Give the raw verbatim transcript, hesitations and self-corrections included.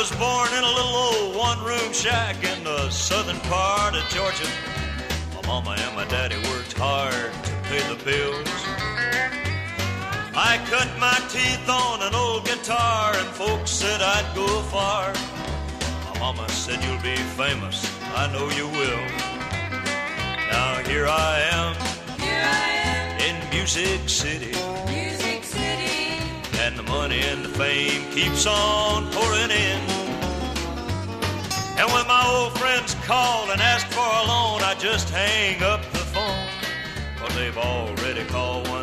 was born in a little old one-room shack in the southern part of Georgia. My mama and my daddy worked hard to pay the bills. I cut my teeth on an old guitar and folks said I'd go far. My mama said you'll be famous, I know you will. Now here I am, here I am in Music City. Music City. And the money and the fame keeps on pouring in. And when my old friends call and ask for a loan, I just hang up the phone, 'cause they've already called one